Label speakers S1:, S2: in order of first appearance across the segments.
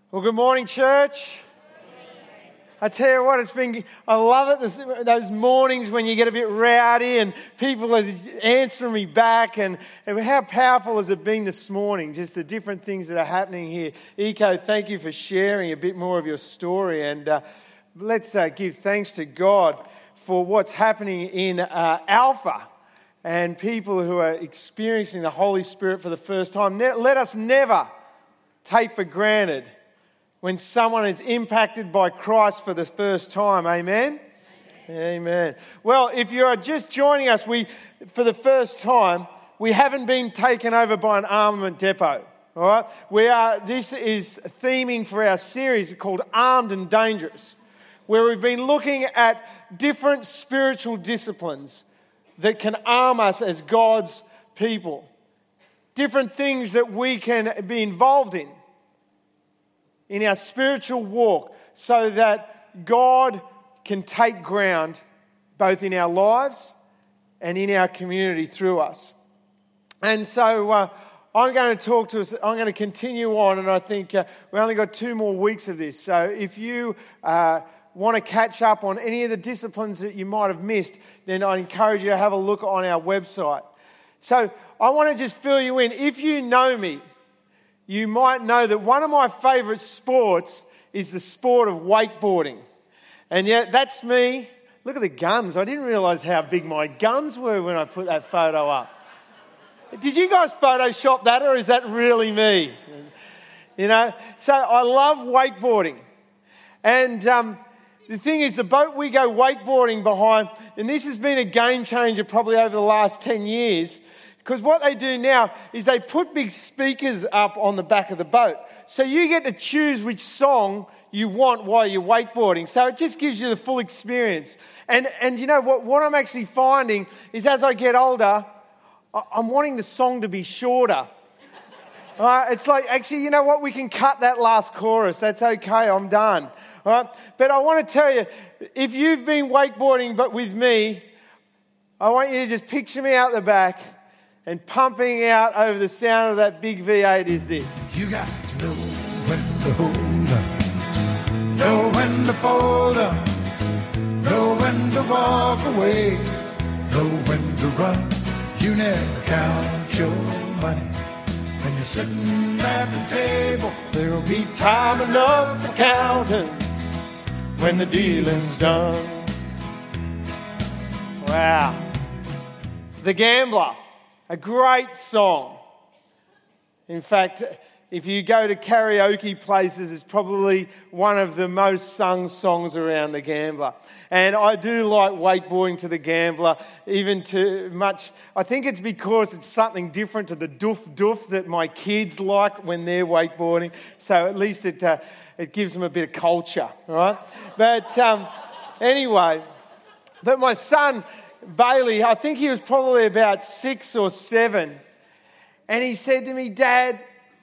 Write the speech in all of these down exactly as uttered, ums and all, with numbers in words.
S1: Well, good morning, church. I tell you what, it's been, I love it, this, those mornings when you get a bit rowdy and people are answering me back, and, and how powerful has it been this morning, just the different things that are happening here. Eco, thank you for sharing a bit more of your story, and uh, let's uh, give thanks to God for what's happening in uh, Alpha and people who are experiencing the Holy Spirit for the first time. Ne- let us never take for granted when someone is impacted by Christ for the first time. Amen? Amen? Amen. Well, if you are just joining us, we, for the first time, we haven't been taken over by an armament depot. All right? We are. This is theming for our series called Armed and Dangerous, where we've been looking at different spiritual disciplines that can arm us as God's people. Different things that we can be involved in. in our spiritual walk, so that God can take ground both in our lives and in our community through us. And so uh, I'm going to talk to us, I'm going to continue on, and I think uh, we've only got two more weeks of this. So if you uh, want to catch up on any of the disciplines that you might have missed, then I encourage you to have a look on our website. So I want to just fill you in. If you know me, you might know that one of my favourite sports is the sport of wakeboarding. And yet, that's me. Look at the guns. I didn't realise how big my guns were when I put that photo up. Did you guys Photoshop that, or is that really me? You know, so I love wakeboarding. And um, the thing is, the boat we go wakeboarding behind, and this has been a game changer probably over the last ten years, because what they do now is they put big speakers up on the back of the boat. So you get to choose which song you want while you're wakeboarding. So it just gives you the full experience. And and you know what, what I'm actually finding is as I get older, I'm wanting the song to be shorter. All right? It's like, actually, you know what, we can cut that last chorus. That's okay, I'm done. All right? But I want to tell you, if you've been wakeboarding but with me, I want you to just picture me out the back, and pumping out over the sound of that big V eight is this.
S2: You got to know when to hold up, know when to fold up, know when to walk away, know when to run. You never count your money. When you're sitting at the table, there'll be time enough for counting when the dealing's done.
S1: Wow. The Gambler. A great song. In fact, if you go to karaoke places, it's probably one of the most sung songs around, The Gambler. And I do like wakeboarding to The Gambler, even to much. I think it's because it's something different to the doof doof that my kids like when they're wakeboarding. So at least it uh, it gives them a bit of culture, right? But um, anyway, but my son Bailey, I think he was probably about six or seven, and he said to me, "Dad,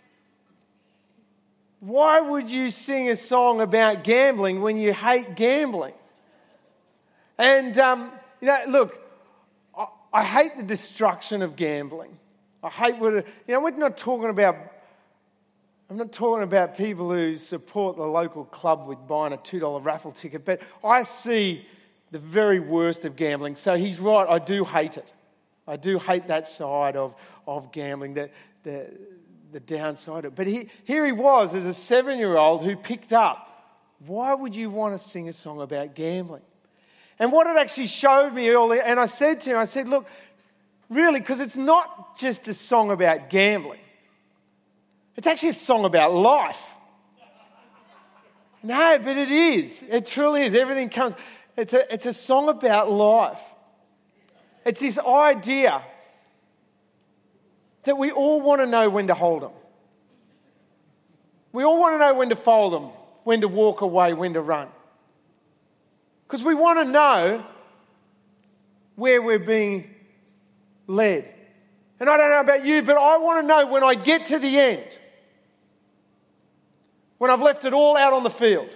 S1: why would you sing a song about gambling when you hate gambling?" And, um, you know, look, I, I hate the destruction of gambling. I hate what, it, you know, we're not talking about, I'm not talking about people who support the local club with buying a two dollar raffle ticket, but I see the very worst of gambling. So he's right, I do hate it. I do hate that side of, of gambling, the, the, the downside of it. But he, here he was as a seven-year-old who picked up, why would you want to sing a song about gambling? And what it actually showed me earlier, and I said to him, I said, look, really, because it's not just a song about gambling. It's actually a song about life. No, but it is. It truly is. Everything comes... It's a, it's a song about life. It's this idea that we all want to know when to hold them. We all want to know when to fold them, when to walk away, when to run. Because we want to know where we're being led. And I don't know about you, but I want to know when I get to the end, when I've left it all out on the field.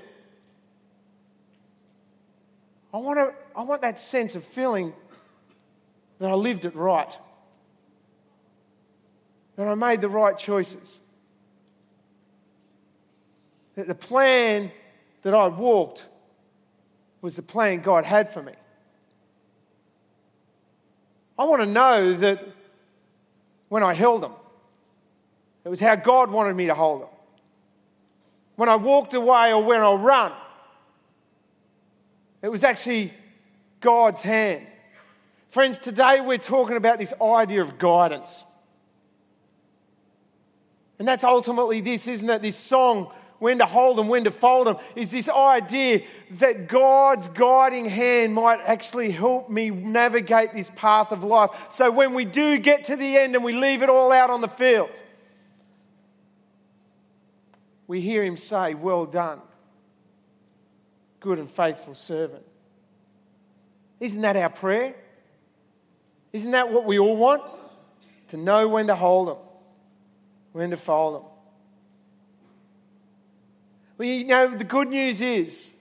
S1: I want to, I want that sense of feeling that I lived it right, that I made the right choices, that the plan that I walked was the plan God had for me. I want to know that when I held them, it was how God wanted me to hold them. When I walked away or when I run, it was actually God's hand. Friends, today we're talking about this idea of guidance. And that's ultimately this, isn't it? This song, When to Hold Them, When to Fold Them, is this idea that God's guiding hand might actually help me navigate this path of life. So when we do get to the end and we leave it all out on the field, we hear him say, well done, good and faithful servant. Isn't that our prayer? Isn't that what we all want? To know when to hold them, when to fold them. Well, you know, the good news is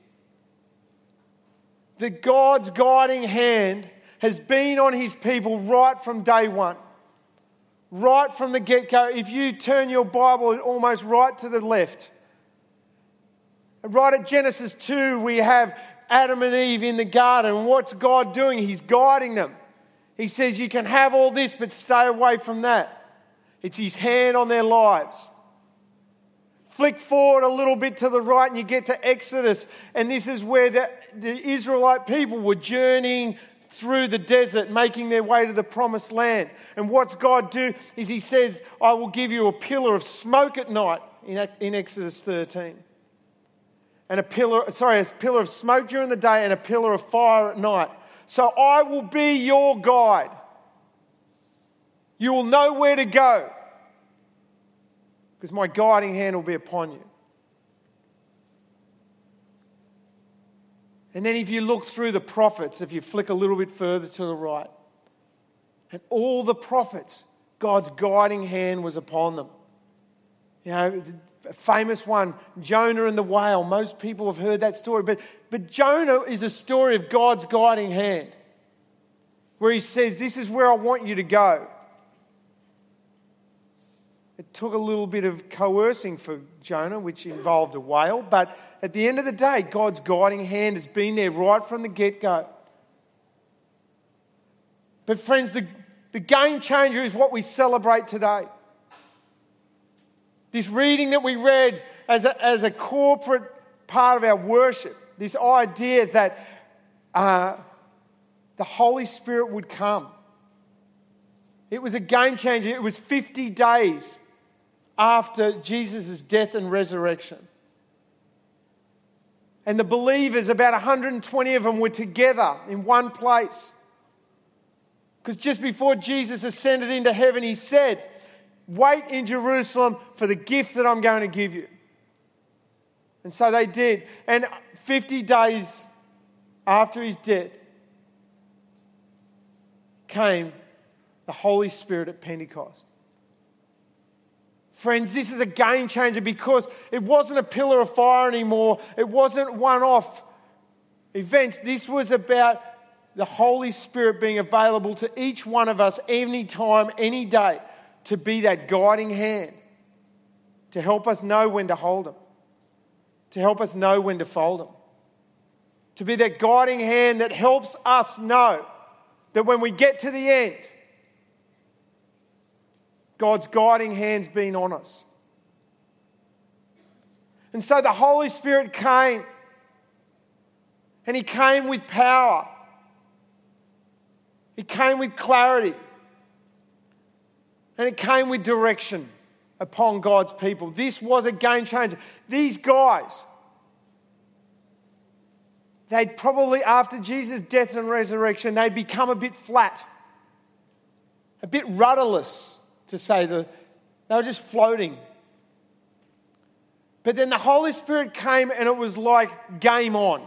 S1: that God's guiding hand has been on his people right from day one. Right from the get-go. If you turn your Bible almost right to the left, right at Genesis two, we have Adam and Eve in the garden. And what's God doing? He's guiding them. He says, you can have all this, but stay away from that. It's his hand on their lives. Flick forward a little bit to the right and you get to Exodus. And this is where the, the Israelite people were journeying through the desert, making their way to the promised land. And what's God do is he says, I will give you a pillar of smoke at night in, in Exodus thirteen. And a pillar, sorry, a pillar of smoke during the day and a pillar of fire at night. So I will be your guide. You will know where to go because my guiding hand will be upon you. And then if you look through the prophets, if you flick a little bit further to the right, and all the prophets, God's guiding hand was upon them. You know, a famous one, Jonah and the whale. Most people have heard that story. But, but Jonah is a story of God's guiding hand, where he says, this is where I want you to go. It took a little bit of coercing for Jonah, which involved a whale. But at the end of the day, God's guiding hand has been there right from the get-go. But friends, the, the game changer is what we celebrate today. This reading that we read as a, as a corporate part of our worship, this idea that uh, the Holy Spirit would come. It was a game changer. It was fifty days after Jesus' death and resurrection. And the believers, about one hundred twenty of them, were together in one place. Because just before Jesus ascended into heaven, he said, wait in Jerusalem for the gift that I'm going to give you. And so they did. And fifty days after his death came the Holy Spirit at Pentecost. Friends, this is a game changer because it wasn't a pillar of fire anymore. It wasn't one-off events. This was about the Holy Spirit being available to each one of us any time, any day, to be that guiding hand, to help us know when to hold them, to help us know when to fold them, to be that guiding hand that helps us know that when we get to the end, God's guiding hand's been on us. And so the Holy Spirit came, and he came with power. He came with clarity. And it came with direction upon God's people. This was a game changer. These guys, they'd probably, after Jesus' death and resurrection, they'd become a bit flat, a bit rudderless, to say the, they were just floating. But then the Holy Spirit came and it was like game on.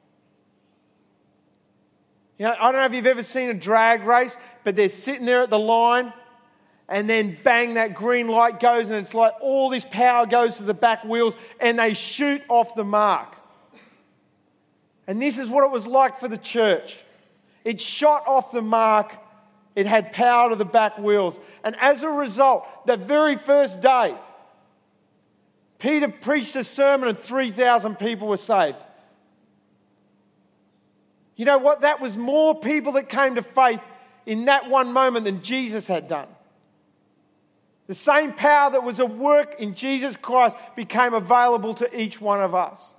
S1: You know, I don't know if you've ever seen a drag race, but they're sitting there at the line and then bang, that green light goes and it's like all this power goes to the back wheels and they shoot off the mark. And this is what it was like for the church. It shot off the mark. It had power to the back wheels. And as a result, the very first day, Peter preached a sermon and three thousand people were saved. You know what? That was more people that came to faith in that one moment than Jesus had done. The same power that was at work in Jesus Christ became available to each one of us.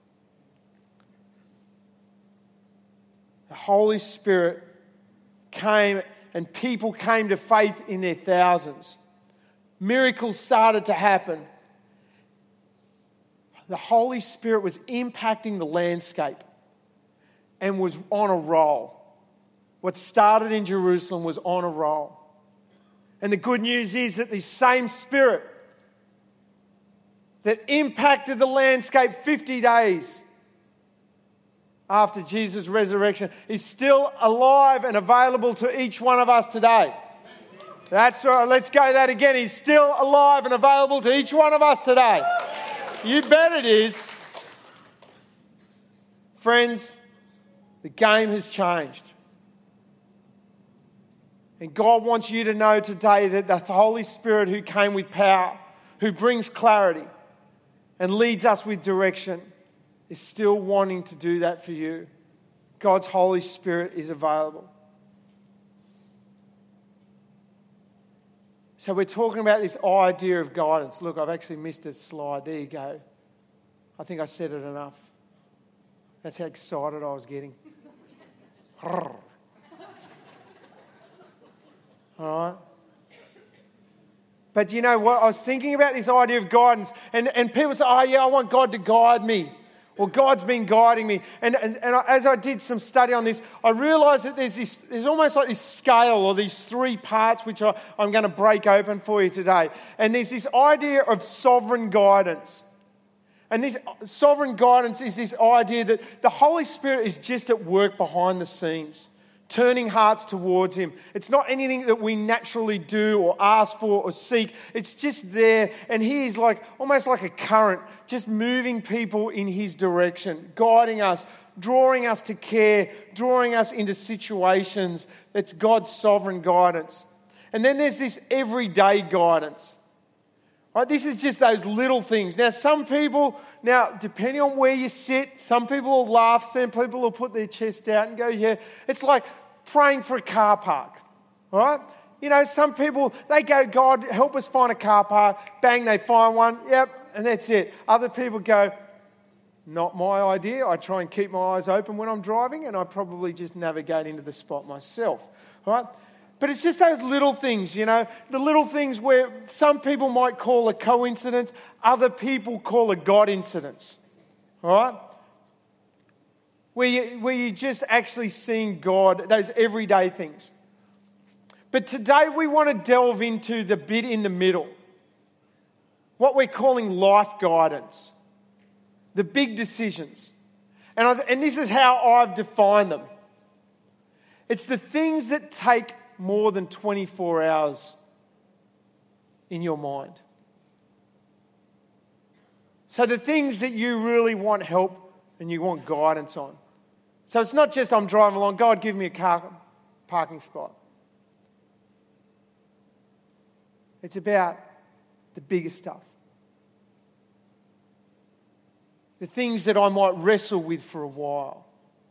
S1: The Holy Spirit came and people came to faith in their thousands. Miracles started to happen. The Holy Spirit was impacting the landscape and was on a roll. What started in Jerusalem was on a roll. And the good news is that the same Spirit that impacted the landscape fifty days after Jesus' resurrection is still alive and available to each one of us today. That's right. Let's go that again. He's still alive and available to each one of us today. You bet it is. Friends, the game has changed. And God wants you to know today that the Holy Spirit who came with power, who brings clarity and leads us with direction, is still wanting to do that for you. God's Holy Spirit is available. So we're talking about this idea of guidance. Look, I've actually missed a slide. There you go. I think I said it enough. That's how excited I was getting. All right. But you know what? I was thinking about this idea of guidance. And, and people say, oh yeah, I want God to guide me. Or God's been guiding me. And, and, and as I did some study on this, I realised that there's this, there's almost like this scale or these three parts which I, I'm going to break open for you today. And there's this idea of sovereign guidance. And this sovereign guidance is this idea that the Holy Spirit is just at work behind the scenes, turning hearts towards Him. It's not anything that we naturally do or ask for or seek. It's just there, and He is like almost like a current, just moving people in His direction, guiding us, drawing us to care, drawing us into situations. That's God's sovereign guidance. And then there's this everyday guidance. Right, this is just those little things. Now, some people, now, depending on where you sit, some people will laugh, some people will put their chest out and go, yeah. It's like praying for a car park, all right? You know, some people, they go, God, help us find a car park. Bang, they find one. Yep, and that's it. Other people go, not my idea. I try and keep my eyes open when I'm driving, and I probably just navigate into the spot myself, all right? But it's just those little things, you know, the little things where some people might call a coincidence, other people call a God incidence, all right? Where, you, where you're just actually seeing God, those everyday things. But today we want to delve into the bit in the middle, what we're calling life guidance, the big decisions. And, I, and this is how I've defined them. It's the things that take more than twenty-four hours in your mind. So the things that you really want help and you want guidance on. So it's not just I'm driving along, God, give me a car parking spot. It's about the bigger stuff. The things that I might wrestle with for a while.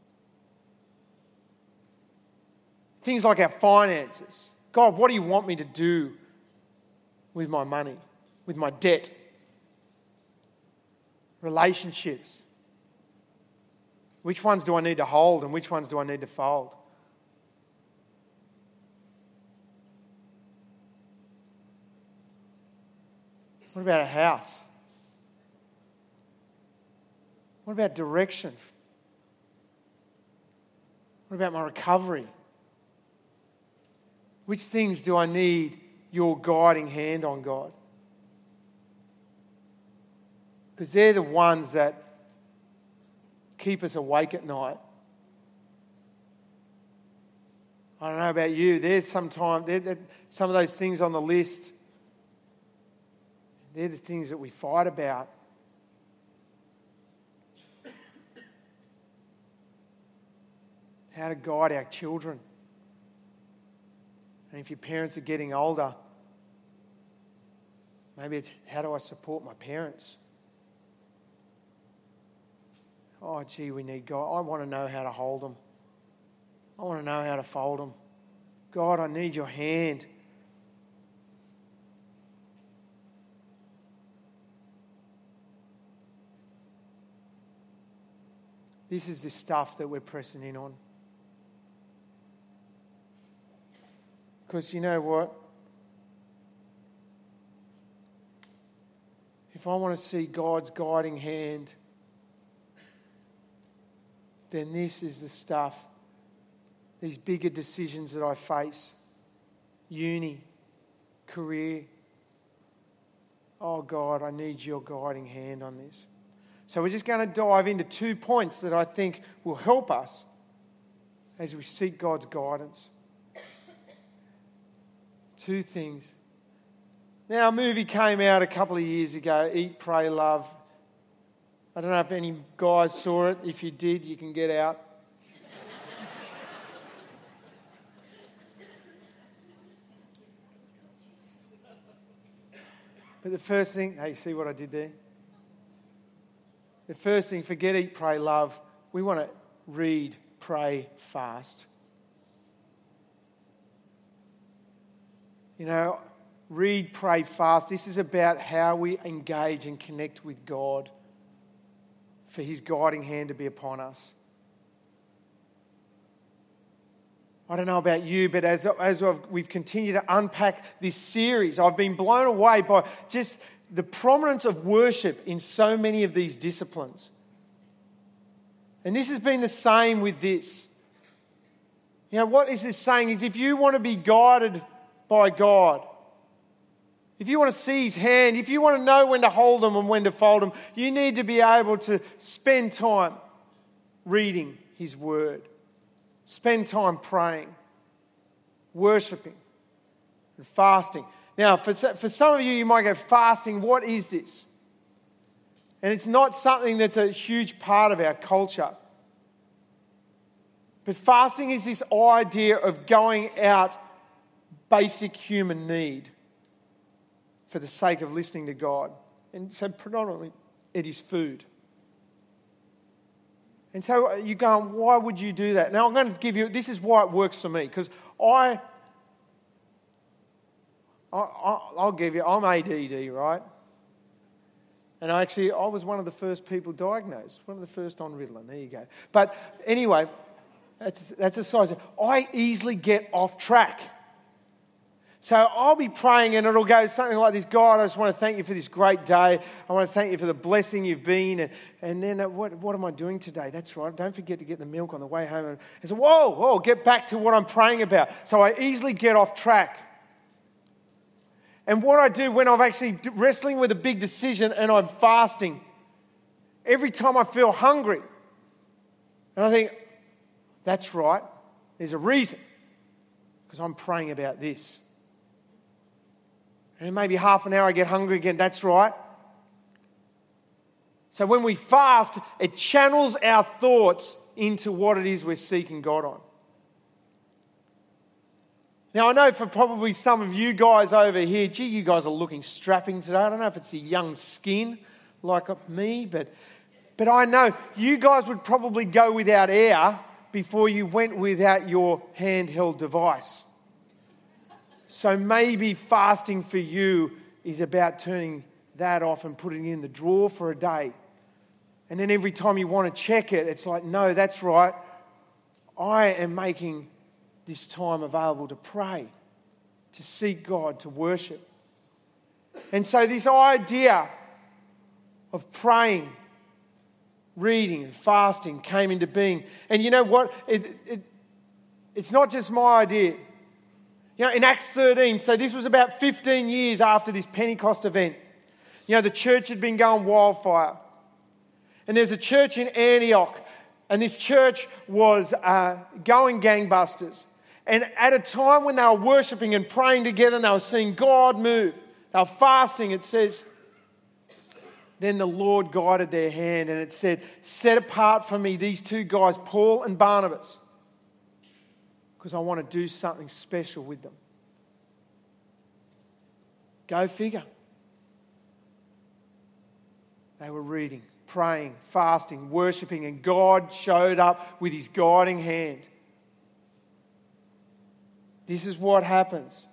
S1: Things like our finances. God, what do you want me to do with my money, with my debt? Relationships. Which ones do I need to hold and which ones do I need to fold? What about a house? What about direction? What about my recovery? Which things do I need your guiding hand on, God? Because they're the ones that keep us awake at night. I don't know about you. There's sometimes they're, some of those things on the list. They're the things that we fight about. How to guide our children. And if your parents are getting older, Maybe it's, how do I support my parents? Oh, gee, we need God. I want to know how to hold them. I want to know how to fold them. God, I need your hand. This is the stuff that we're pressing in on. Because you know what? If I want to see God's guiding hand, then this is the stuff, these bigger decisions that I face. Uni, career. Oh God, I need your guiding hand on this. So we're just going to dive into two points that I think will help us as we seek God's guidance. Two things. Now, a movie came out a couple of years ago, Eat, Pray, Love. I don't know if any guys saw it. If you did, you can get out. But the first thing, hey, see what I did there? The first thing, forget eat, pray, love. We want to read, pray, fast. You know, read, pray, fast. This is about how we engage and connect with God for his guiding hand to be upon us. I don't know about you, but as, as I've, we've continued to unpack this series, I've been blown away by just the prominence of worship in so many of these disciplines. And this has been the same with this. You know, what this is saying is if you want to be guided by God, if you want to see his hand, if you want to know when to hold them and when to fold them, you need to be able to spend time reading his word. Spend time praying, worshipping, and fasting. Now, for, for some of you, you might go, fasting, what is this? And it's not something that's a huge part of our culture. But fasting is this idea of going out basic human need for the sake of listening to God. And so predominantly it is food. And so you're going, why would you do that? Now I'm going to give you, this is why it works for me. Because I, I, I'll give you, I'm A D D, right? And I actually, I was one of the first people diagnosed. One of the first on Ritalin. There you go. But anyway, that's, that's a side. I easily get off track. So I'll be praying and it'll go something like this. God, I just want to thank you for this great day. I want to thank you for the blessing you've been. And, and then uh, what, what am I doing today? That's right. Don't forget to get the milk on the way home. And I say, whoa, whoa, get back to what I'm praying about. So I easily get off track. And what I do when I'm actually wrestling with a big decision and I'm fasting, every time I feel hungry, and I think, that's right, there's a reason. Because I'm praying about this. And maybe half an hour I get hungry again. That's right. So when we fast, it channels our thoughts into what it is we're seeking God on. Now, I know for probably some of you guys over here, gee, you guys are looking strapping today. I don't know if it's the young skin like me, but, but I know you guys would probably go without air before you went without your handheld device. So maybe fasting for you is about turning that off and putting it in the drawer for a day. And then every time you want to check it, it's like, no, that's right. I am making this time available to pray, to seek God, to worship. And so this idea of praying, reading and fasting came into being. And you know what? It, it, it's not just my idea. You know, in Acts thirteen, so this was about fifteen years after this Pentecost event. You know, the church had been going wildfire. And there's a church in Antioch, and this church was uh, going gangbusters. And at a time when they were worshipping and praying together, and they were seeing God move, they were fasting, it says, then the Lord guided their hand, and it said, set apart for me these two guys, Paul and Barnabas, because I want to do something special with them. Go figure. They were reading, praying, fasting, worshipping, and God showed up with his guiding hand. This is what happens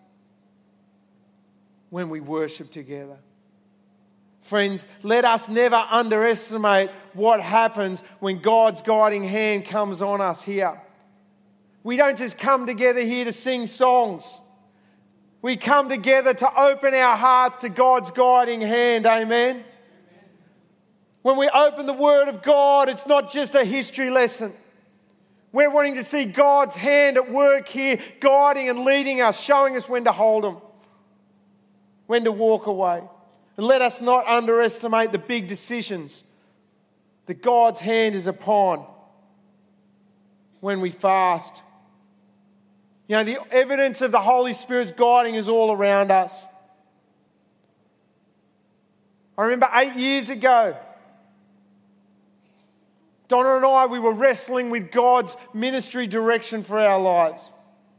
S1: when we worship together. Friends, let us never underestimate what happens when God's guiding hand comes on us here. We don't just come together here to sing songs. We come together to open our hearts to God's guiding hand. Amen? When we open the Word of God, it's not just a history lesson. We're wanting to see God's hand at work here, guiding and leading us, showing us when to hold them, when to walk away. And let us not underestimate the big decisions that God's hand is upon when we fast. You know, the evidence of the Holy Spirit's guiding is all around us. I remember eight years ago, Donna and I, we were wrestling with God's ministry direction for our lives.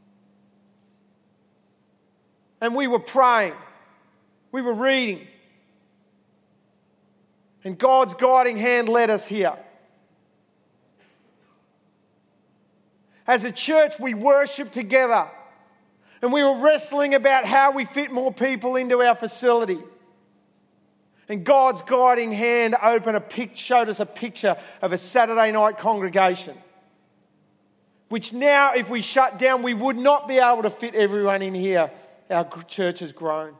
S1: And we were praying. We were reading. And God's guiding hand led us here. As a church, we worshiped together. And we were wrestling about how we fit more people into our facility. And God's guiding hand opened a pic, showed us a picture of a Saturday night congregation, which now, if we shut down, we would not be able to fit everyone in here. Our church has grown.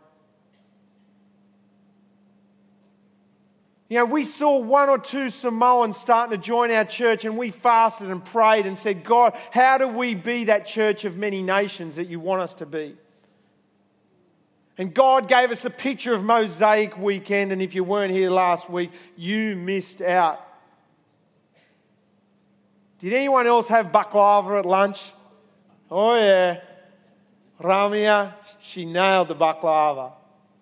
S1: You know, we saw one or two Samoans starting to join our church, and we fasted and prayed and said, God, how do we be that church of many nations that you want us to be? And God gave us a picture of Mosaic Weekend, and if you weren't here last week, you missed out. Did anyone else have baklava at lunch? Oh yeah. Ramia, she nailed the baklava.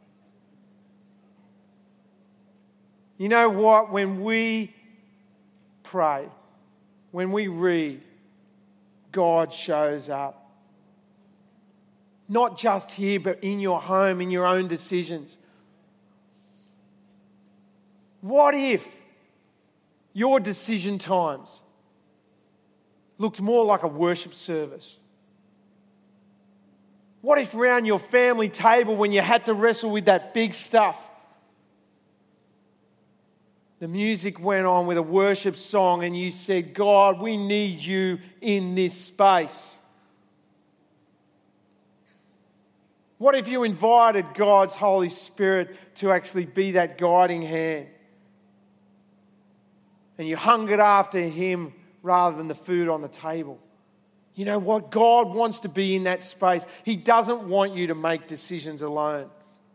S1: You know what? When we pray, when we read, God shows up. Not just here, but in your home, in your own decisions. What if your decision times looked more like a worship service? What if around your family table, when you had to wrestle with that big stuff, the music went on with a worship song and you said, God, we need you in this space. What if you invited God's Holy Spirit to actually be that guiding hand? And you hungered after Him rather than the food on the table. You know what? God wants to be in that space. He doesn't want you to make decisions alone.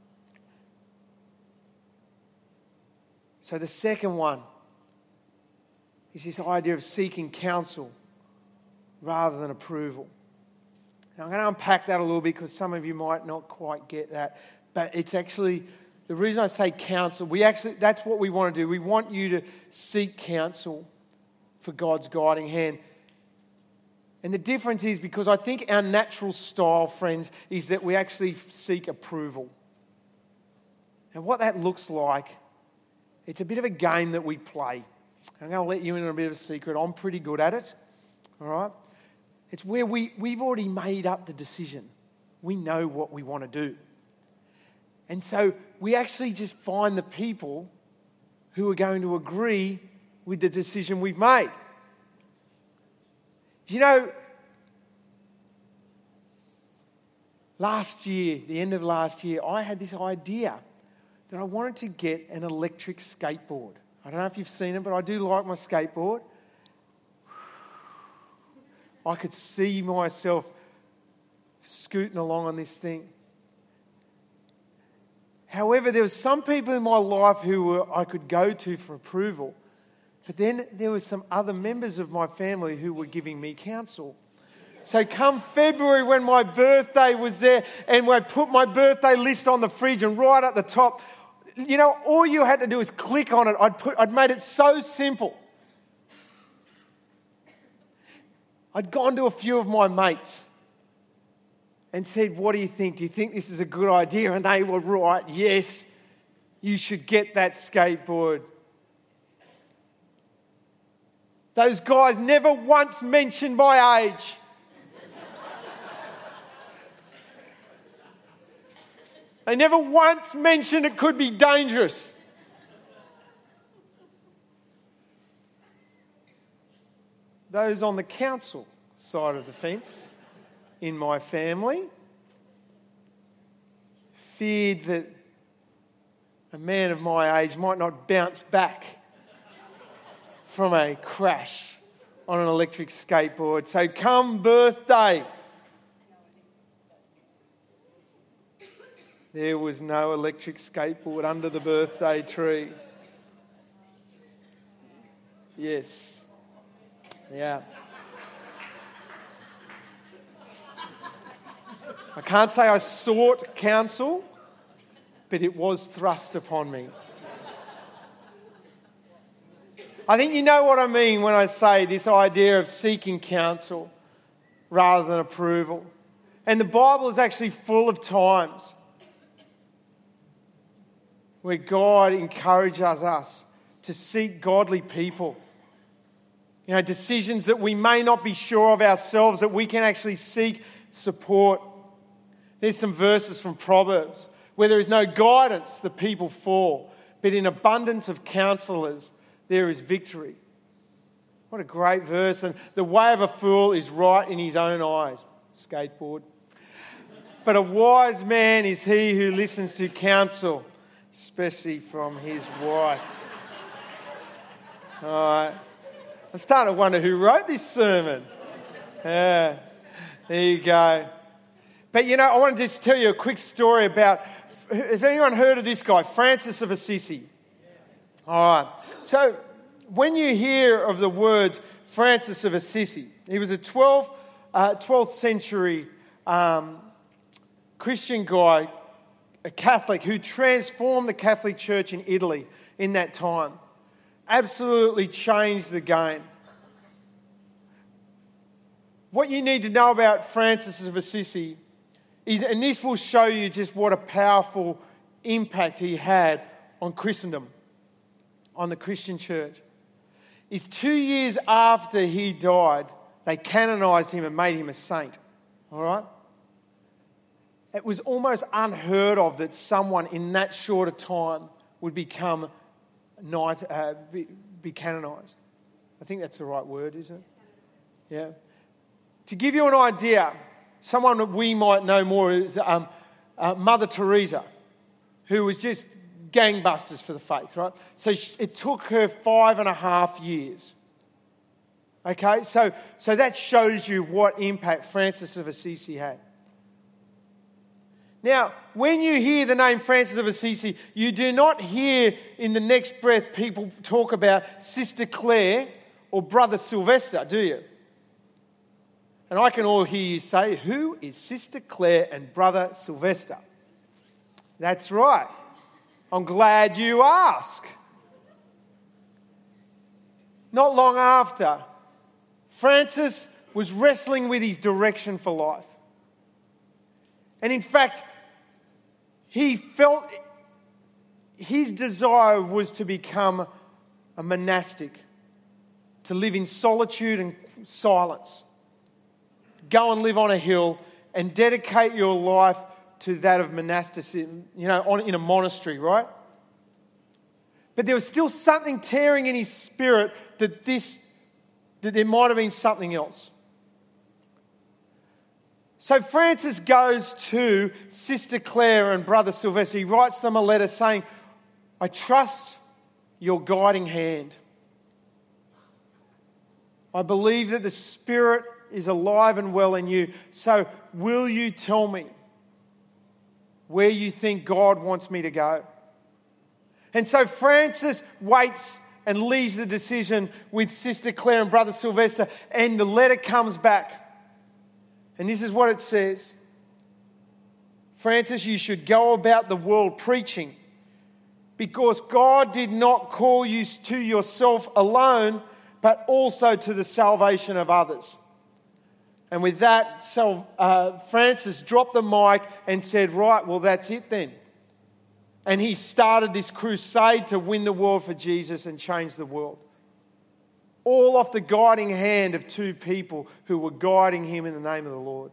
S1: So the second one is this idea of seeking counsel rather than approval. Now I'm going to unpack that a little bit because some of you might not quite get that. But it's actually, the reason I say counsel, we actually, that's what we want to do. We want you to seek counsel for God's guiding hand. And the difference is because I think our natural style, friends, is that we actually seek approval. And what that looks like, it's a bit of a game that we play. I'm going to let you in on a bit of a secret. I'm pretty good at it. All right? It's where we, we've already made up the decision. We know what we want to do. And so we actually just find the people who are going to agree with the decision we've made. Do you know, last year, the end of last year, I had this idea that I wanted to get an electric skateboard. I don't know if you've seen it, but I do like my skateboard. I could see myself scooting along on this thing. However, there were some people in my life who were, I could go to for approval. But then there were some other members of my family who were giving me counsel. So come February when my birthday was there and I put my birthday list on the fridge and right at the top, you know, all you had to do is click on it. I'd put, I'd made it so simple. I'd gone to a few of my mates and said, what do you think? Do you think this is a good idea? And they were right. Yes, you should get that skateboard. Those guys never once mentioned my age. They never once mentioned it could be dangerous. Those on the council side of the fence in my family feared that a man of my age might not bounce back from a crash on an electric skateboard. So come birthday, there was no electric skateboard under the birthday tree. Yes. Yeah. I can't say I sought counsel, but it was thrust upon me. I think you know what I mean when I say this idea of seeking counsel rather than approval. And the Bible is actually full of times where God encourages us to seek godly people. You know, decisions that we may not be sure of ourselves, that we can actually seek support. There's some verses from Proverbs. Where there is no guidance, the people fall. But in abundance of counselors, there is victory. What a great verse. And the way of a fool is right in his own eyes. Skateboard. But a wise man is he who listens to counsel, especially from his wife. All right. I'm starting to wonder who wrote this sermon. Yeah, there you go. But, you know, I want to just tell you a quick story about, has anyone heard of this guy, Francis of Assisi? All right. So when you hear of the words Francis of Assisi, he was a twelfth, uh, twelfth century um, Christian guy, a Catholic who transformed the Catholic Church in Italy in that time. Absolutely changed the game. What you need to know about Francis of Assisi is, and this will show you just what a powerful impact he had on Christendom, on the Christian church, is two years after he died, they canonised him and made him a saint. All right? It was almost unheard of that someone in that short a time would become Knight, uh, be, be canonised. I think that's the right word, isn't it? Yeah. To give you an idea, someone that we might know more is um, uh, Mother Teresa, who was just gangbusters for the faith, right? So she, it took her five and a half years. Okay, so so that shows you what impact Francis of Assisi had. Now, when you hear the name Francis of Assisi, you do not hear in the next breath people talk about Sister Claire or Brother Sylvester, do you? And I can all hear you say, who is Sister Claire and Brother Sylvester? That's right. I'm glad you ask. Not long after, Francis was wrestling with his direction for life. And in fact, he felt his desire was to become a monastic, to live in solitude and silence. Go and live on a hill and dedicate your life to that of monasticism, you know, on, in a monastery, right? But there was still something tearing in his spirit that this, that there might have been something else. So Francis goes to Sister Claire and Brother Sylvester. He writes them a letter saying, I trust your guiding hand. I believe that the Spirit is alive and well in you. So will you tell me where you think God wants me to go? And so Francis waits and leaves the decision with Sister Claire and Brother Sylvester, and the letter comes back. And this is what it says. Francis, you should go about the world preaching, because God did not call you to yourself alone, but also to the salvation of others. And with that, so, uh, Francis dropped the mic and said, right, well, that's it then. And he started this crusade to win the world for Jesus and change the world. all off the guiding hand of two people who were guiding him in the name of the Lord.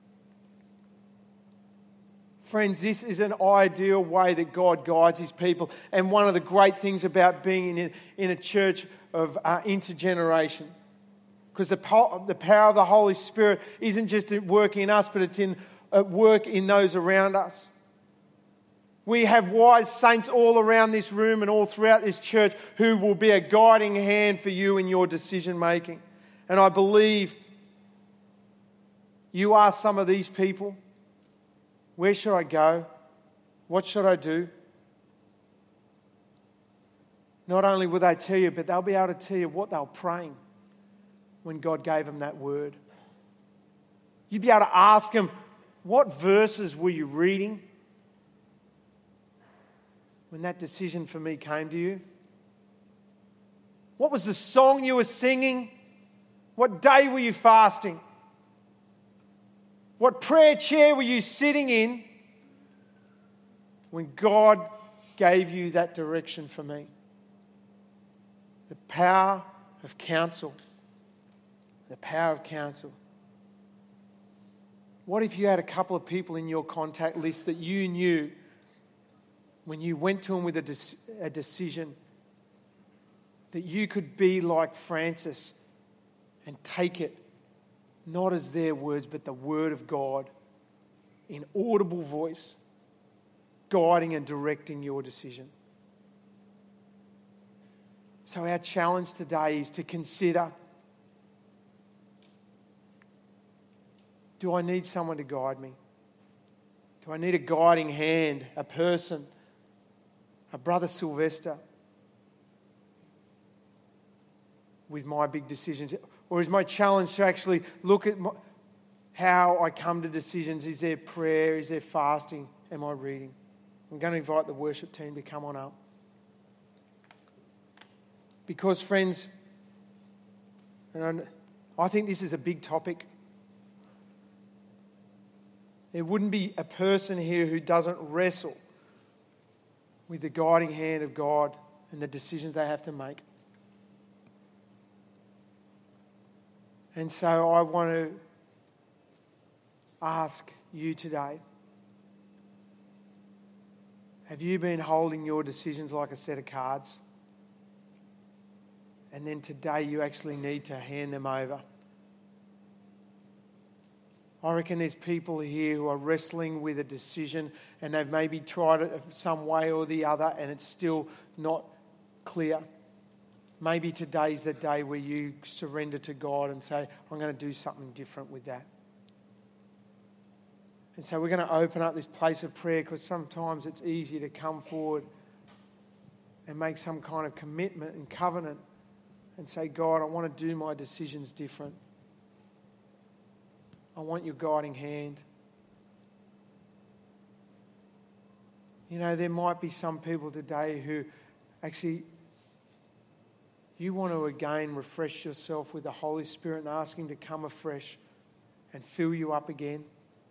S1: Friends, this is an ideal way that God guides his people. And one of the great things about being in a, in a church of uh, intergeneration. Because the, po- the power of the Holy Spirit isn't just at work in us, but it's in, at work in those around us. We have wise saints all around this room and all throughout this church who will be a guiding hand for you in your decision making. And I believe you are some of these people. Where should I go? What should I do? Not only will they tell you, but they'll be able to tell you what they were praying when God gave them that word. You'd be able to ask them, what verses were you reading when that decision for me came to you? What was the song you were singing? What day were you fasting? What prayer chair were you sitting in when God gave you that direction for me? The power of counsel. The power of counsel. What if you had a couple of people in your contact list that you knew when you went to them with a, de- a decision that you could be like Francis and take it not as their words but the word of God in audible voice, guiding and directing your decision? So our challenge today is to consider, do I need someone to guide me? Do I need a guiding hand, a person, a brother Sylvester with my big decisions? Or is my challenge to actually look at my, how I come to decisions? Is there prayer? Is there fasting? Am I reading? I'm going to invite the worship team to come on up. Because, friends, and I think this is a big topic. There wouldn't be a person here who doesn't wrestle with the guiding hand of God and the decisions they have to make. And so I want to ask you today, have you been holding your decisions like a set of cards? And then today you actually need to hand them over. I reckon there's people here who are wrestling with a decision and they've maybe tried it some way or the other and it's still not clear. Maybe today's the day where you surrender to God and say, I'm going to do something different with that. And so we're going to open up this place of prayer because sometimes it's easy to come forward and make some kind of commitment and covenant and say, God, I want to do my decisions different. I want your guiding hand. You know, there might be some people today who actually, you want to again refresh yourself with the Holy Spirit and ask Him to come afresh and fill you up again.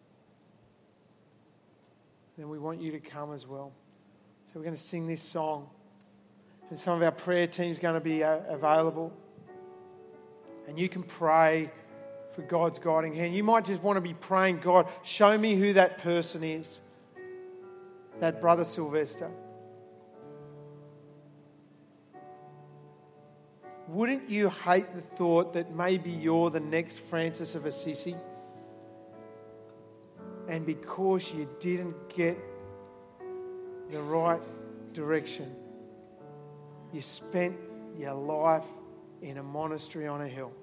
S1: Then we want you to come as well. So we're going to sing this song. And some of our prayer team's going to be uh, available. And you can pray for God's guiding hand. You might just want to be praying, God, show me who that person is. That brother Sylvester. Wouldn't you hate the thought that maybe you're the next Francis of Assisi? And because you didn't get the right direction, you spent your life in a monastery on a hill.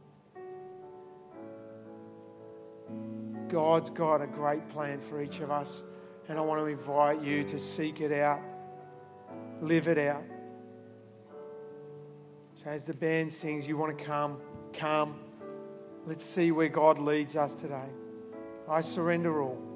S1: God's got a great plan for each of us, and I want to invite you to seek it out, live it out. So as the band sings, you want to come, come. Let's see where God leads us today. I surrender all.